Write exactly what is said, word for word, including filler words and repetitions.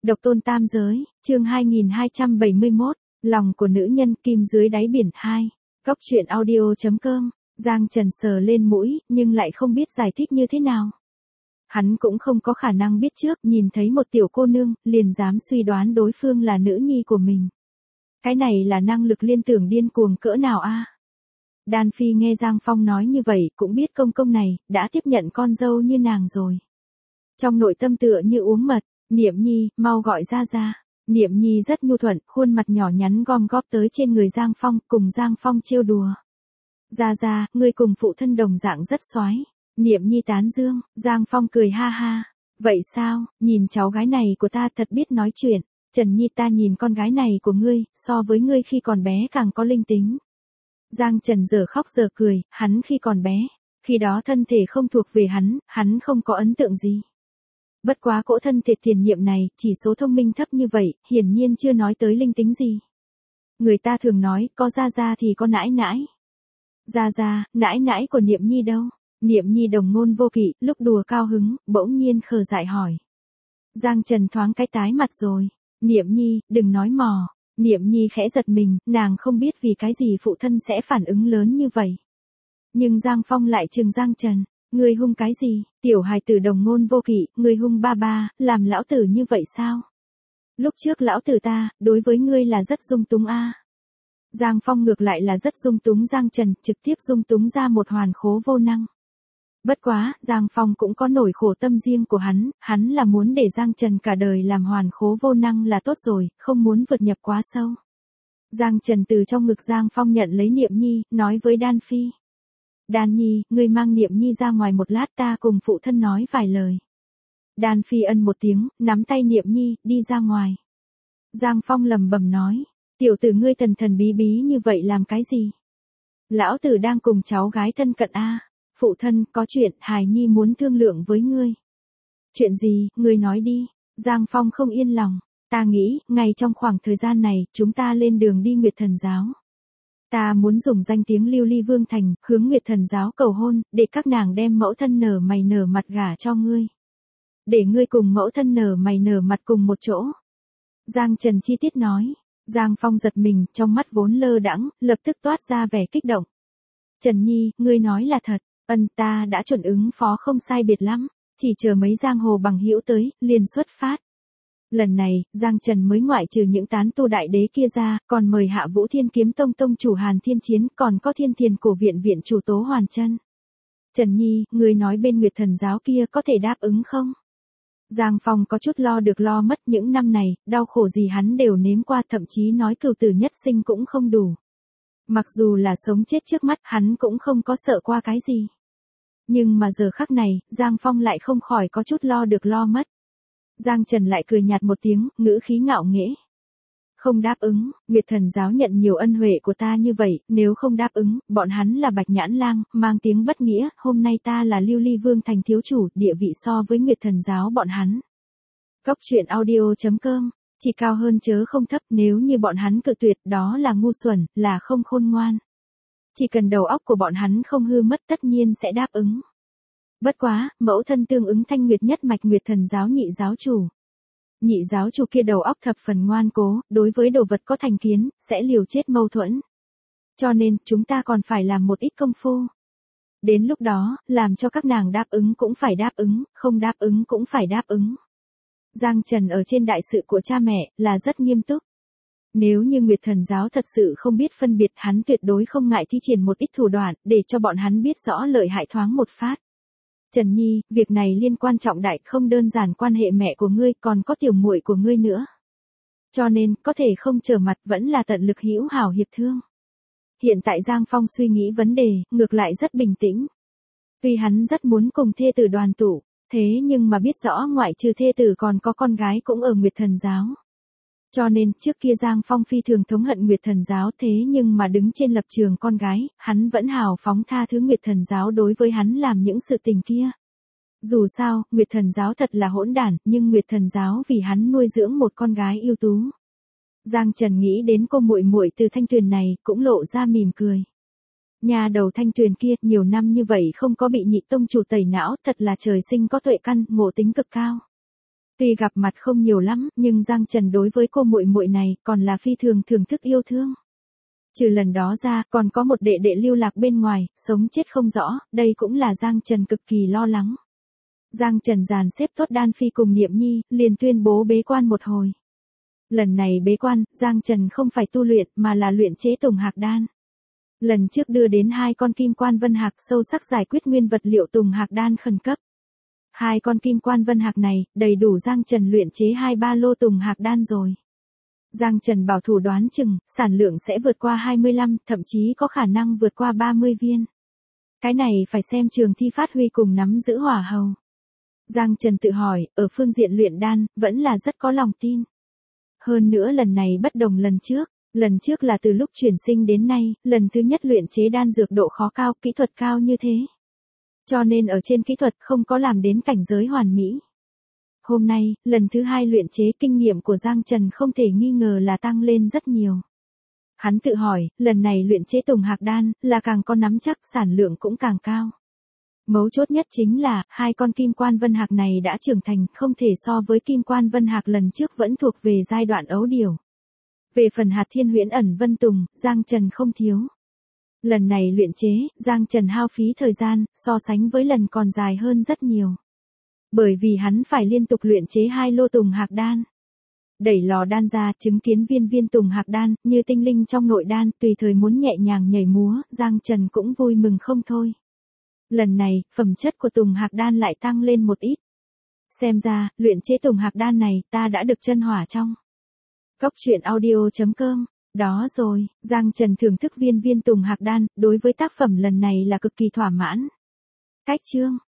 Độc tôn tam giới, chương hai nghìn hai trăm bảy mươi mốt, lòng của nữ nhân kim dưới đáy biển hai. Góc truyện audio chấm com, Giang Trần sờ lên mũi, nhưng lại không biết giải thích như thế nào. Hắn cũng không có khả năng biết trước, nhìn thấy một tiểu cô nương, liền dám suy đoán đối phương là nữ nhi của mình. Cái này là năng lực liên tưởng điên cuồng cỡ nào a? Đan Phi nghe Giang Phong nói như vậy, cũng biết công công này, đã tiếp nhận con dâu như nàng rồi. Trong nội tâm tựa như uống mật, Niệm Nhi, mau gọi ra ra. Niệm Nhi rất nhu thuận, khuôn mặt nhỏ nhắn gom góp tới trên người Giang Phong, cùng Giang Phong trêu đùa. Ra ra, ngươi cùng phụ thân đồng dạng rất xoái. Niệm Nhi tán dương, Giang Phong cười ha ha. Vậy sao, nhìn cháu gái này của ta thật biết nói chuyện. Trần Nhi, ta nhìn con gái này của ngươi, so với ngươi khi còn bé càng có linh tính. Giang Trần giờ khóc giờ cười, hắn khi còn bé, khi đó thân thể không thuộc về hắn, hắn không có ấn tượng gì. Bất quá cỗ thân thể tiền nhiệm này, chỉ số thông minh thấp như vậy, hiển nhiên chưa nói tới linh tính gì. Người ta thường nói, có ra ra thì có nãi nãi. Ra ra, nãi nãi của Niệm Nhi đâu? Niệm Nhi đồng ngôn vô kỵ, lúc đùa cao hứng, bỗng nhiên khờ dại hỏi. Giang Trần thoáng cái tái mặt rồi. Niệm Nhi, đừng nói mò. Niệm Nhi khẽ giật mình, nàng không biết vì cái gì phụ thân sẽ phản ứng lớn như vậy. Nhưng Giang Phong lại trừng Giang Trần. Ngươi hung cái gì, tiểu hài tử đồng ngôn vô kỵ, ngươi hung ba ba, làm lão tử như vậy sao? Lúc trước lão tử ta, đối với ngươi là rất dung túng a. Giang Phong ngược lại là rất dung túng Giang Trần, trực tiếp dung túng ra một hoàn khố vô năng. Bất quá, Giang Phong cũng có nỗi khổ tâm riêng của hắn, hắn là muốn để Giang Trần cả đời làm hoàn khố vô năng là tốt rồi, không muốn vượt nhập quá sâu. Giang Trần từ trong ngực Giang Phong nhận lấy Niệm Nhi, nói với Đan Phi. Đan Nhi, ngươi mang Niệm Nhi ra ngoài một lát, ta cùng phụ thân nói vài lời. Đan Phi ân một tiếng, nắm tay Niệm Nhi, đi ra ngoài. Giang Phong lầm bầm nói, tiểu tử ngươi thần thần bí bí như vậy làm cái gì? Lão tử đang cùng cháu gái thân cận a. Phụ thân, có chuyện, hài nhi muốn thương lượng với ngươi. Chuyện gì, ngươi nói đi. Giang Phong không yên lòng. Ta nghĩ, ngay trong khoảng thời gian này, chúng ta lên đường đi Nguyệt Thần Giáo. Ta muốn dùng danh tiếng Lưu Ly Vương Thành, hướng Nguyệt Thần Giáo cầu hôn, để các nàng đem mẫu thân nở mày nở mặt gả cho ngươi. Để ngươi cùng mẫu thân nở mày nở mặt cùng một chỗ. Giang Trần chi tiết nói. Giang Phong giật mình, trong mắt vốn lơ đãng, lập tức toát ra vẻ kích động. Trần Nhi, ngươi nói là thật. Ân, ta đã chuẩn ứng phó không sai biệt lắm, chỉ chờ mấy giang hồ bằng hữu tới, liền xuất phát. Lần này, Giang Trần mới ngoại trừ những tán tu đại đế kia ra, còn mời Hạ Vũ Thiên Kiếm Tông tông chủ Hàn Thiên Chiến, còn có Thiên Thiền Cổ viện viện chủ Tố Hoàn Chân. Trần Nhi, ngươi nói bên Nguyệt Thần Giáo kia có thể đáp ứng không? Giang Phong có chút lo được lo mất, những năm này, đau khổ gì hắn đều nếm qua, thậm chí nói cửu tử nhất sinh cũng không đủ. Mặc dù là sống chết trước mắt, hắn cũng không có sợ qua cái gì. Nhưng mà giờ khắc này, Giang Phong lại không khỏi có chút lo được lo mất. Giang Trần lại cười nhạt một tiếng, ngữ khí ngạo nghễ. Không đáp ứng, Nguyệt Thần Giáo nhận nhiều ân huệ của ta như vậy, nếu không đáp ứng, bọn hắn là Bạch Nhãn Lang, mang tiếng bất nghĩa, hôm nay ta là Lưu Ly Vương Thành thiếu chủ, địa vị so với Nguyệt Thần Giáo bọn hắn. Góc truyện audio chấm com, chỉ cao hơn chớ không thấp, nếu như bọn hắn cự tuyệt, đó là ngu xuẩn, là không khôn ngoan. Chỉ cần đầu óc của bọn hắn không hư mất tất nhiên sẽ đáp ứng. Bất quá, mẫu thân tương ứng Thanh Nguyệt nhất mạch Nguyệt Thần Giáo nhị giáo chủ. Nhị giáo chủ kia đầu óc thập phần ngoan cố, đối với đồ vật có thành kiến, sẽ liều chết mâu thuẫn. Cho nên, chúng ta còn phải làm một ít công phu. Đến lúc đó, làm cho các nàng đáp ứng cũng phải đáp ứng, không đáp ứng cũng phải đáp ứng. Giang Trần ở trên đại sự của cha mẹ, là rất nghiêm túc. Nếu như Nguyệt Thần Giáo thật sự không biết phân biệt, hắn tuyệt đối không ngại thi triển một ít thủ đoạn, để cho bọn hắn biết rõ lợi hại thoáng một phát. Trần Nhi, việc này liên quan trọng đại, không đơn giản quan hệ mẹ của ngươi, còn có tiểu muội của ngươi nữa. Cho nên, có thể không trở mặt, vẫn là tận lực hữu hảo hiệp thương. Hiện tại Giang Phong suy nghĩ vấn đề, ngược lại rất bình tĩnh. Tuy hắn rất muốn cùng thê tử đoàn tụ, thế nhưng mà biết rõ ngoại trừ thê tử còn có con gái cũng ở Nguyệt Thần Giáo. Cho nên, trước kia Giang Phong phi thường thống hận Nguyệt Thần Giáo, thế nhưng mà đứng trên lập trường con gái, hắn vẫn hào phóng tha thứ Nguyệt Thần Giáo đối với hắn làm những sự tình kia. Dù sao, Nguyệt Thần Giáo thật là hỗn đản, nhưng Nguyệt Thần Giáo vì hắn nuôi dưỡng một con gái ưu tú. Giang Trần nghĩ đến cô muội muội từ Thanh Tuyền này, cũng lộ ra mỉm cười. Nhà đầu Thanh Tuyền kia, nhiều năm như vậy không có bị nhị tông chủ tẩy não, thật là trời sinh có tuệ căn, ngộ tính cực cao. Tuy gặp mặt không nhiều lắm, nhưng Giang Trần đối với cô muội muội này còn là phi thường thưởng thức yêu thương. Trừ lần đó ra, còn có một đệ đệ lưu lạc bên ngoài, sống chết không rõ, đây cũng là Giang Trần cực kỳ lo lắng. Giang Trần dàn xếp tốt Đan Phi cùng Niệm Nhi, liền tuyên bố bế quan một hồi. Lần này bế quan, Giang Trần không phải tu luyện mà là luyện chế Tùng Hạc Đan. Lần trước đưa đến hai con kim quan vân hạc sâu sắc giải quyết nguyên vật liệu Tùng Hạc Đan khẩn cấp. Hai con kim quan vân hạc này, đầy đủ Giang Trần luyện chế hai ba lô Tùng Hạc Đan rồi. Giang Trần bảo thủ đoán chừng, sản lượng sẽ vượt qua hai mươi lăm, thậm chí có khả năng vượt qua ba mươi viên. Cái này phải xem Trường Thi phát huy cùng nắm giữ hỏa hầu. Giang Trần tự hỏi, ở phương diện luyện đan, vẫn là rất có lòng tin. Hơn nữa lần này bất đồng lần trước, lần trước là từ lúc chuyển sinh đến nay, lần thứ nhất luyện chế đan dược độ khó cao, kỹ thuật cao như thế. Cho nên ở trên kỹ thuật không có làm đến cảnh giới hoàn mỹ. Hôm nay, lần thứ hai luyện chế kinh nghiệm của Giang Trần không thể nghi ngờ là tăng lên rất nhiều. Hắn tự hỏi, lần này luyện chế Tùng Hạc Đan, là càng có nắm chắc sản lượng cũng càng cao. Mấu chốt nhất chính là, hai con kim quan vân hạc này đã trưởng thành, không thể so với kim quan vân hạc lần trước vẫn thuộc về giai đoạn ấu điểu. Về phần hạt thiên huyễn ẩn vân tùng, Giang Trần không thiếu. Lần này luyện chế, Giang Trần hao phí thời gian, so sánh với lần còn dài hơn rất nhiều. Bởi vì hắn phải liên tục luyện chế hai lô Tùng Hạc Đan. Đẩy lò đan ra, chứng kiến viên viên Tùng Hạc Đan, như tinh linh trong nội đan, tùy thời muốn nhẹ nhàng nhảy múa, Giang Trần cũng vui mừng không thôi. Lần này, phẩm chất của Tùng Hạc Đan lại tăng lên một ít. Xem ra, luyện chế Tùng Hạc Đan này, ta đã được chân hỏa trong. Cốc truyện audio chấm com. Đó rồi, Giang Trần thưởng thức viên viên Tùng Hạc Đan, đối với tác phẩm lần này là cực kỳ thỏa mãn. Cách chương